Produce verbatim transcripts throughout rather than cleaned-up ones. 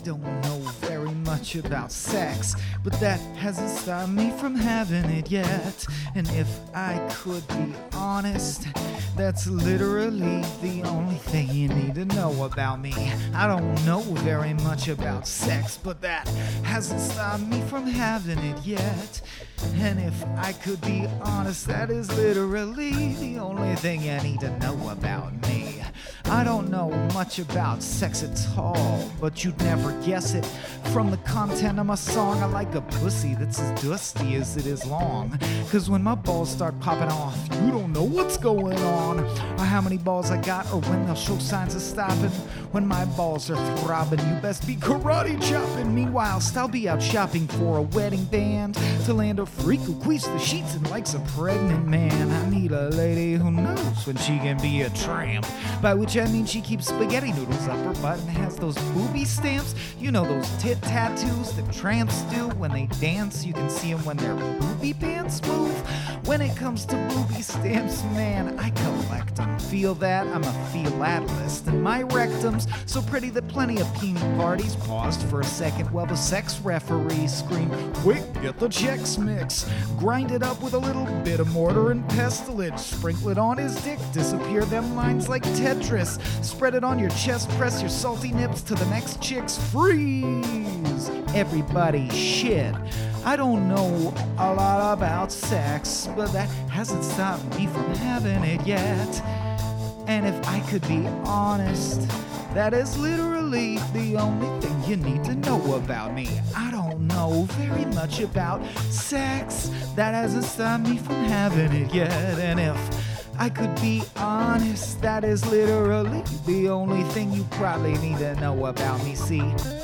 don't know very much about sex, but that hasn't stopped me from having it yet. And if I could be honest, that's literally the only thing you need to know about me. I don't know very much about sex, but that hasn't stopped me from having it yet. And if I could be honest, that is literally the only thing you need to know about me. I don't know much about sex at all, but you'd never guess it from the content of my song. I like a pussy that's as dusty as it is long, cause when my balls start popping off, you don't know what's going on, or how many balls I got, or when they'll show signs of stopping. When my balls are throbbing, you best be karate chopping. Meanwhile, I'll be out shopping for a wedding band to land a freak who queefs the sheets and likes a pregnant man. I need a lady who knows when she can be a tramp, by which I mean she keeps spaghetti noodles up her butt and has those booby stamps. You know those tit tattoos that tramps do when they dance. You can see them when their booby pants move. When it comes to booby stamps, man, I collect them. Feel that? I'm a philatelist, and my rectum's so pretty that plenty of peen parties paused for a second while the sex referee screamed, "Quick, get the Chex Mix." Grind it up with a little bit of mortar and pestilence. Sprinkle it on his dick, disappear them lines like Tetris. Spread it on your chest, press your salty nips to the next chick's freeze. Everybody, shit. I don't know a lot about sex, but that hasn't stopped me from having it yet. And if I could be honest, that is literally the only thing you need to know about me. I don't know very much about sex, that hasn't stopped me from having it yet. And if I could be honest, that is literally the only thing you probably need to know about me. See?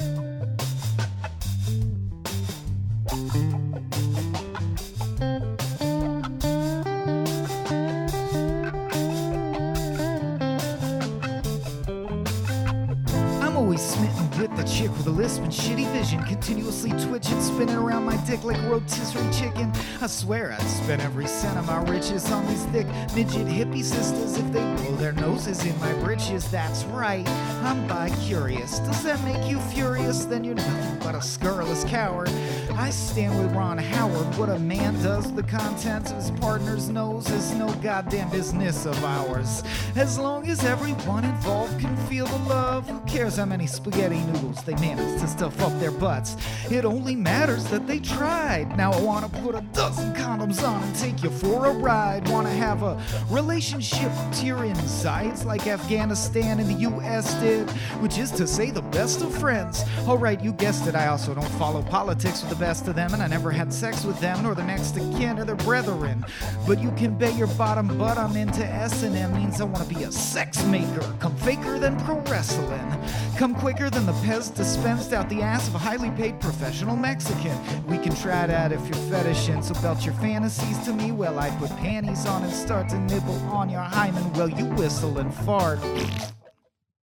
Always smitten with the chick with a lisp and shitty vision, continuously twitching, spinning around my dick like rotisserie chicken. I swear I'd spend every cent of my riches on these thick midget hippie sisters if they blow their noses in my britches. That's right, I'm bi-curious. Does that make you furious? Then you're nothing but a scurrilous coward. I stand with Ron Howard. What a man does with the contents of his partner's nose is no goddamn business of ours. As long as everyone involved can feel the love, who cares how many spaghetti noodles they manage to stuff up their butts? It only matters that they tried. Now I wanna put a dozen condoms on and take you for a ride. Wanna have a relationship with your insides like Afghanistan and the U S did, which is to say the best of friends. Alright, you guessed it, I also don't follow politics with the best of them, and I never had sex with them, nor their next of kin or their brethren. But you can bet your bottom butt I'm into S and M means I wanna be a sex maker. Come faker than pro wrestling. Come quicker than the Pez dispensed out the ass of a highly paid professional Mexican. We can try that if you're fetishing, so belt your fantasies to me while I put panties on and start to nibble on your hymen while you whistle and fart.